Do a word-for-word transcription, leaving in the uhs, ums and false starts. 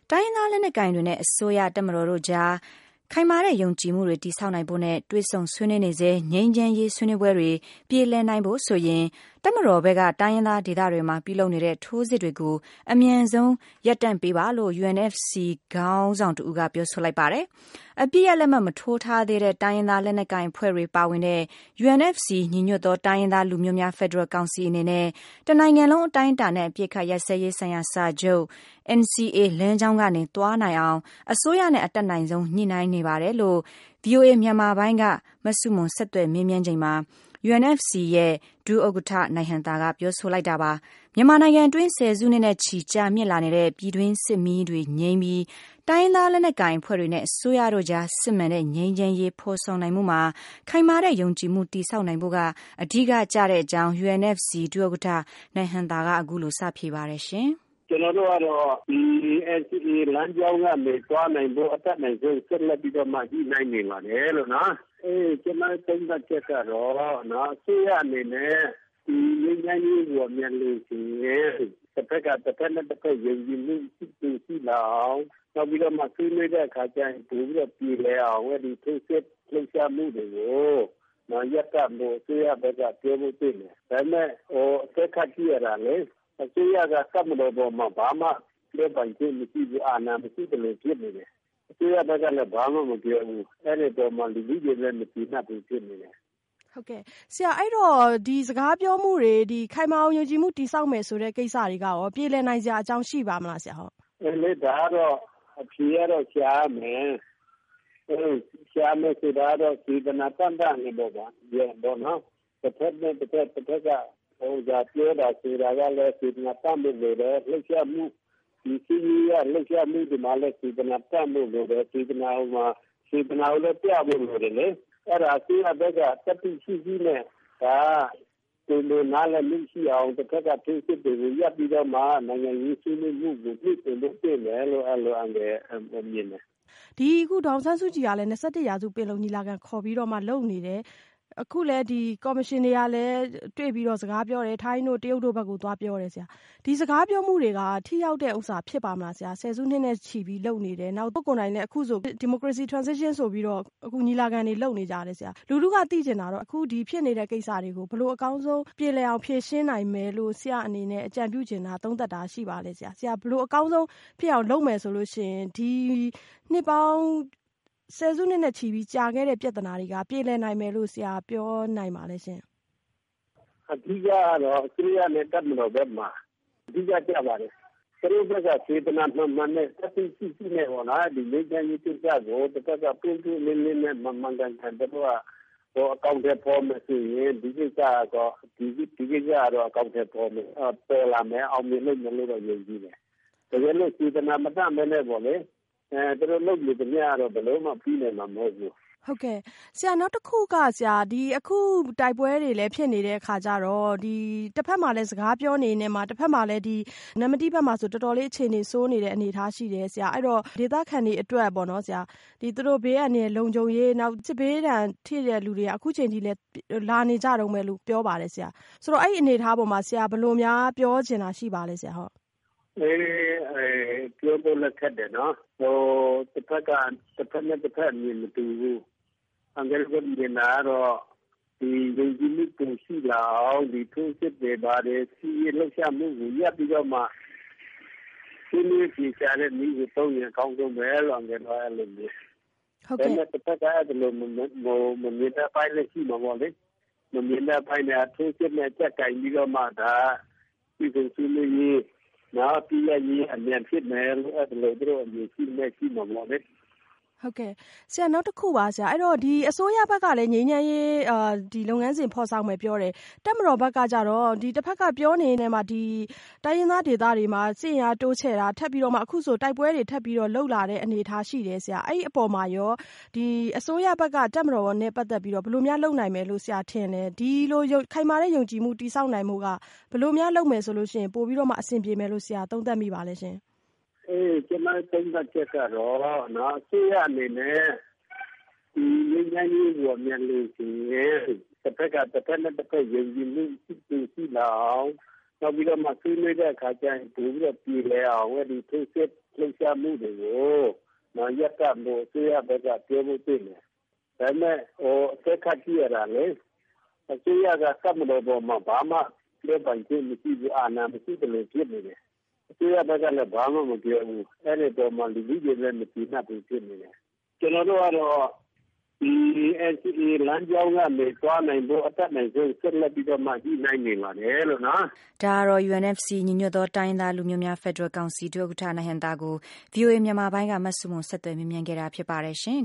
တိုင်းရင်းသားလက်နက်ကိုင်တွေနဲ့အစိုးရတပ်မတော်တို့ကြားခိုင်မာတဲ့ယုံကြည်မှုတွေတည်ဆောက်နိုင်ဖို့နဲ့တွေ့ဆုံဆွေးနွေးနေစေငြိမ်းချမ်းရေးဆွေးနွေးပွဲတွေပြေလည်နိုင်ဖို့ဆိုရင်တပ်မတော်ဘက်ကတိုင်းရင်းသားဒေသတွေမှာပြုလုပ်နေတဲ့ထိုးစစ်တွေကိုအမြန်ဆုံးရပ်တန့်ပေးပါလို့ ယူအန်အက်ဖ်စီ ခေါင်းဆောင်တဦးကပြောဆိုလိုက်ပါတယ်။အပြည့်အလက်မှတ်မထိုးထားသေးတဲ့တိုင်းရင်းသားလက်နက်ကိုင်အဖွဲ့တွေပါဝင်တဲ့ ယူအန်အက်ဖ်စီ ညီညွတ်သောတိုင်းရင်းသားလူမျိုးများဖက်ဒရယ်ကောင်စီအနေနဲ့တနိုင်ငံလုံးအတိုင်းအတာနဲ့အပြစ်ခတ်ရပ်စဲရေးဆိုင်ရာစာချုပ် အန်စီအေ လမ်းကြောင်းကနေသွားနိုင်အောင်အစိုးရနဲ့အတက်နိုင်ဆုံးညှိနှိုင်းနေပါတယ်လို့ ဗွီအိုအေမြန်မာပိုင်းကမဆုမွန်ဆက်သွယ်မေးမြန်းချိန်မှာ ယူအန်အက်ဖ်စီရဲ့ဒုဥက္ကဋ္ဌနိုင်ဟံသာကပြောဆိုလိုက်တာပါ။မြန်မာနိုင်ငံတွင်းဆယ်စုနှစ်နဲ့ချီကြာမြင့်လာနေတဲ့ပြည်တွင်းစစ်မီးတွေငြိမ်းပြီးတိုင်းရင်းသားလက်နက်ကိုင်အဖွဲ့တွေနဲ့အစိုးရတို့ကြားစစ်မှန်တဲ့ငြိမ်းချမ်းရေးဖော်ဆောင်နိုင်မှုမှာခိုင်မာတဲ့ယုံကြည်မှုတည်ဆောက်နိုင်ဖို့ကအဓိကကျတဲ့အကြောင်း ယူအန်အက်ဖ်စီ ဒုဥက္ကဋ္ဌနိုင်ဟံသာကအခုလိုစဖြေပါတယ်ရှင်။ကျွန်တော်တို့ကတော့ဒီ အန်စီအေ လမ်းကြောင်းကနေသွားနိုင်ဖို့အတက်နိုင်ဆုံးဆက်လက်ပြီးတော့မှညှိနှိုင်းနေပါတယ်လို့နော်။အေးကျွန်တော်သုံးသပ်ချက်ကတော့နော်အစိုးရအနေနဲ့ဒီငြိမ်းချမ်းရေးကိုအမြန်လို့ရှိရင်တစ်ဖက်ကတစ်ဖက်နဲ့တစ်ဖက်ယုံကြည်မှုရှိရှိလာအောင်နောက်ပြီးတော့မှဆွေးနွေးတဲ့အခါကျရင်ပိုပြီးတော့ပြည်လဲအောင်ဒီထိုးစစ်လှုပ်ရှားမှုတွေကိုနော်ရက်ကမို့အစိုးရဘက်ကပြောဖို့ပြင်တယ်။ဒါပေမဲ့ဟိုအသက်ခတ်ကြည့်ရတာလေအစိုးရကစက်မတော်ပေါ်မှာဘာမှပြောပိုင်ခြင်းမရှိဘူးအာဏာမရှိတယ်လို့ဖြစ်နေတယ်။အစိုးရဘက်ကလည်းဘာမှမပြောဘူး။အဲ့ဒီပေါ်မှာလူကြီးတွေလည်းမကြည့်နိုင်ဘူးဖြစ်နေတယ်။ဟုတ်ကဲ့ဆရာအဲ့တော့ဒီစကားပြောမှုတွေဒီခိုင်မာအောင်ယုံကြည်မှုတည်ဆောက်မယ်ဆိုတဲ့ကိစ္စတွေကရောပြေလည်နိုင်စရာအကြောင်းရှိပါမလားဆရာဟုတ်အဲ့လေဒါတော့အဖြေရတော့ရှားမယ်အဲ့ရှားမယ်ဆိုတာတော့ဒီကနာတန်တန်နေတော့ပါရေတော့နော်တစ်ဖက်နဲ့တစ်ဖက်တစ်ဖက်ကဟိုကြာပြောတာဆိုတာကလည်းဒီကနာတန်လို့လေလှုပ်ရှားမှုဒီစီရလှုပ်ရှားမှုဒီမှာလည်းဒီကနာတန်လို့လေဒီကနာမှာဒီကနာလည်းပြဖို့လို့လေအဲ့ဒါအစိုးရဘက်ကတက်ပြီးရှိရှိနဲ့ဒါဒီလိုနားလည်းမရှိအောင်တစ်ခါကထိုးစစ်တွေကိုရပ်ပြီးတော့မှနိုင်ငံရေးဆွေးနွေးမှုကိုပြည့်စုံလို့ပြင်တယ်လို့အဲ့လိုအငယ်မြင်တယ်ဒီအခုဒေါန်ဆန်းစုကြည်ကလည်းနှစ်ဆယ့်တစ်ရာစုပင်လုံညီလာခံခေါ်ပြီးတော့မှလုပ်နေတယ်အခုလည်းဒီကော်မရှင်တွေကလည်းတွေ့ပြီးတော့စကားပြောတယ်ထိုင်းတို့တရုတ်တို့ဘက်ကိုသွားပြောတယ်ဆရာဒီစကားပြောမှုတွေကထိရောက်တဲ့ဥစ္စာဖြစ်ပါမလားဆရာဆယ်စုနှစ်နဲ့ချီပြီးလုပ်နေတယ်နောက်ပုဂ္ဂိုလ်တိုင်းလည်းအခုဆို democracy transition ဆိုပြီးတော့အခုညီလာခံတွေလုပ်နေကြတယ်ဆရာလူလူကသိကျင်တာတော့အခုဒီဖြစ်နေတဲ့ကိစ္စတွေကိုဘလို့အကောင်းဆုံးပြည်လည်အောင်ဖြေရှင်းနိုင်မယ်လို့ဆရာအနေနဲ့အကြံပြုချင်တာသုံးသပ်တာရှိပါလေဆရာဆရာဘလို့အကောင်းဆုံးဖြစ်အောင်လုပ်မယ်ဆိုလို့ရှိရင်ဒီနှစ်ပေါင်းဆယ်စုနှစ်နဲ့ချီပြီးကြာခဲ့တဲ့ပြဿနာတွေကပြေလည်နိုင်မယ်လို့ဆရာပြောနိုင်ပါလဲရှင်အဓိကကတော့အစိုးရနဲ့တပ်မတော်ဘက်မှာအဓိကကြပါတယ်သူတို့ဘက်ကစေတနာမှန်မှန်နဲ့တက်ပြီးရှိရှိနဲ့ဟောလားဒီလေ့ကျင့်ရေးကိစ္စကိုတစ်ခါကပြင်းပြင်းလင်းလင်းနဲ့မှန်မှန်ကန်ကန်တော့ဟိုအကောင့်တွေပေါ်မှာဆိုရင်ဒီကိစ္စကတော့ဒီဒီကိစ္စကတော့အကောင့်တွေပေါ်မှာပေါ်လာမယ်အောင်မြင်လို့မလို့တော့ယုံကြည်တယ်တကယ်လို့စေတနာမတတ်မဲနဲ့ပေါ့လေအဲသူတို့လုပ်လို့တည်းကတော့ဘယ်လို့မှပြီးနိုင်မှာမဟုတ်ဘူးဟုတ်ကဲ့ဆရာနောက်တစ်ခုကဆရာဒီအခုတိုက်ပွဲတွေလည်းဖြစ်နေတဲ့အခါကျတော့ဒီတစ်ဖက်မှာလည်းစကားပြောနေနေမှာတစ်ဖက်မှာလည်းဒီနမတိဘက်မှာဆိုတော်တော်လေးအခြေအနေဆိုးနေတဲ့အနေအထားရှိတယ်ဆရာအဲ့တော့ဒေသခံတွေအတွက်ပေါ့နော်ဆရာဒီသူတို့ဘေးအန္တရာယ်လုံခြုံရေးနောက်စစ်ဘေးဒဏ်ထိတဲ့လူတွေကအခုချိန်ထိလည်းလာနေကြတော့မယ်လို့ပြောပါတယ်ဆရာဆိုတော့အဲ့ဒီအနေအထားပေါ်မှာဆရာဘယ်လိုများပြောချင်တာရှိပါလဲဆရာဟုတ်အေးအဲပြောဖို့လည်းခက်တယ်နော်ဟိုတစ်ဖက်ကတစ်ဖက်နဲ့တစ်ဖက်မြင်မတူဘူးအငယ်ကမြင်လာတော့ဒီယုံကြည်မှုပုံရှိလာအောင်ဒီထိုးစစ်တွေပါတယ်စီးလှုပ်ရှားမှုကိုရပ်ပြီးတော့မှဒီလိုပြည်ချတဲ့မိကိုတုံးရင်ကောင်းဆုံးပဲလို့အငယ်တော့အဲ့လိုမျိုးဟုတ်ကဲ့တစ်ဖက်ကအဲ့လိုမမမြင်တဲ့ပိုင်းလည်းရှိမှာပေါ့လေမမြင်တဲ့ပိုင်းနဲ့ထိုးစစ်နဲ့ကြက်ကင်ပြီးတော့မှဒါဒီလိုစီးလို့ရေးနောက်ပြည်ရေးအမြန်ဖြစ်မယ်လို့အဲ့လိုတို့အမြင်ရှိနေရှိမှာပေါ့လေဟုတ်ကဲ့ဆရာနောက်တစ်ခုပါဆရာအဲ့တော့ဒီအစိုးရဘက်ကလည်းငြိမ်းချမ်းရေးအာဒီလုပ်ငန်းစဉ်ဖော်ဆောင်မယ်ပြောတယ်တပ်မတော်ဘက်ကကြတော့ဒီတစ်ဖက်ကပြောနေနေမှာဒီတိုင်းရင်းသားဒေသတွေမှာစစ်ရာတိုးချဲ့တာထပ်ပြီးတော့မှအခုဆိုတိုက်ပွဲတွေထပ်ပြီးတော့လှုပ်လာတဲ့အနေအထားရှိတယ်ဆရာအဲ့ဒီအပေါ်မှာရောဒီအစိုးရဘက်ကတပ်မတော်နဲ့ပတ်သက်ပြီးတော့ဘယ်လိုများလုပ်နိုင်မယ်လို့ဆရာထင်လဲဒီလိုခိုင်မာတဲ့ယုံကြည်မှုတည်ဆောက်နိုင်မှုကဘယ်လိုများလုပ်မယ်ဆိုလို့ရှိရင်ပို့ပြီးတော့မှအဆင်ပြေမယ်လို့ဆရာသုံးသပ်မိပါလဲရှင်အေးကျွန်တော်သုံးသပ်ချက်ကတော့နော်အစိုးရအနေနဲ့ဒီငြိမ်းချမ်းရေးကိုအမြန်လို့ရှိရင်တစ်ဖက်ကတစ်ဖက်နဲ့တစ်ဖက်ယုံကြည်မှုရှိရှိလာအောင်နောက်ပြီးတော့မှဆွေးနွေးတဲ့အခါကျရင်ပိုပြီးတော့ပြည်လဲအောင်ဒီထိုးစစ်လှုပ်ရှားမှုတွေကိုနော်ရပ်တန့်ဖို့ဆွေးရဘက်ကပြောဖို့သိတယ်ဒါပေမဲ့ဟိုအသက်ခတ်ကြည့်ရတာလေအစိုးရကစက်မတော်ပေါ်မှာဘာမှပြောပိုင်ခြင်းမရှိဘူးအာဏာမရှိတယ်လို့ဖြစ်နေတယ်အစိုးရဘက်ကလည်းဘာမှမပြောဘူးအဲ့ဒီပေါ်မှာလူကြီးတွေလည်းမကြည့်နိုင်ဘူးဖြစ်နေတယ်ကျွန်တော်တို့ကတော့ဒီ N C A လမ်းကြောင်းကနေသွားနိုင်ဖို့အတက်နိုင်ဆုံးဆက်လက်ပြီးတော့မှကြီးနိုင်နေပါတယ်လို့နော်ဒါကတော့ U N F C ညီညွတ်သောတိုင်းသားလူမျိုးများဖက်ဒရယ်ကောင်စီဒုဥက္ကဋ္ဌနိုင်ဟံသာကို V O A မြန်မာပိုင်းကမဆုမွန်ဆက်သွယ်မြင်မြန်ခဲ့တာဖြစ်ပါတယ်ရှင်